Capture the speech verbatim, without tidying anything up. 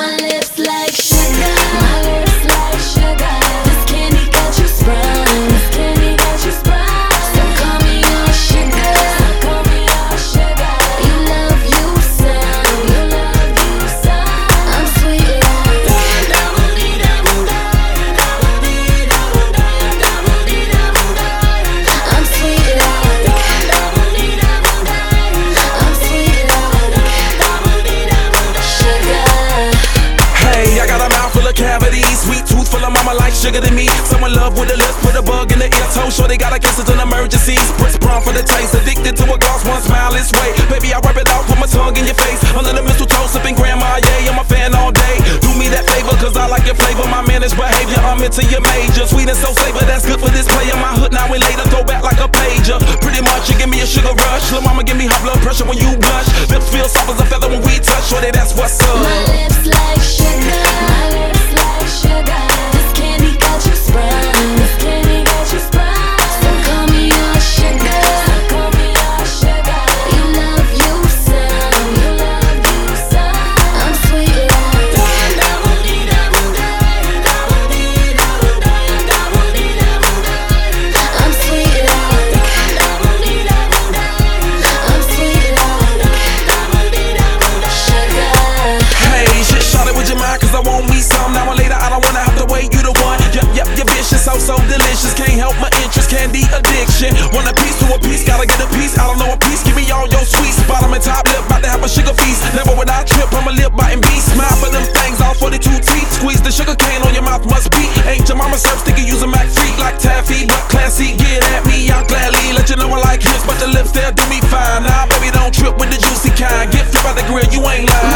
My lips like sugar, my lips like sugar. This candy got you sprung, this candy got you sprung. So call me your sugar, so call me your sugar. You love you some, you love you some. I'm sweet like I'm sweet like I'm sweet like sugar. Hey, I got a mouth full of cavities, sweet tooth full of mama like sugar to me. Someone love with a lips, put a bug in the ear, toe sure they gotta guess it's an emergency. Press prom for the taste, addicted to a gloss, one smile this way. Baby, I wipe it off, put my tongue in your face. Under the mistletoe, sipping grandma, yeah, I'm a fan all day. Do me that favor, cause I like your flavor. My managed behavior, I'm into your major. Sweet and so savor, that's good for this player. My hood now and later, throw back like a pager. Pretty much, you give me a sugar rush. Lil' mama give me high blood pressure when you blush. Lips feel soft as a feather when we touch. Shorty, that's what's up. My lips like sugar, my lips like sugar. This candy got you sprung, this candy got you sprung. So call me your sugar, so call me your sugar. You love you some, you love you some. I'm sweet like I'm sweet like I'm sweet like sugar. Hey, shit, shot it with your mind, cause I want me some. Now or later, I don't wanna have to wait, you the one. Yep, yep, you're vicious, so, so delicious. Can't help my interest, candy addiction. Want a piece to a piece, gotta get a piece. I don't know a piece, give me all your sweets. Bottom and top lip, about to have a sugar feast. Never would I trip, I'm a lip biting beast. Smile for them things, all forty-two teeth. Squeeze the sugar cane on your mouth, must be. Ain't your mama serve sticky, use a Mac freak like taffy. But classy, get at me, I'll gladly let you know I like hips. But the lips, they'll do me fine. Nah, baby, don't trip with the juicy kind. Get flip out the grill, you ain't lying.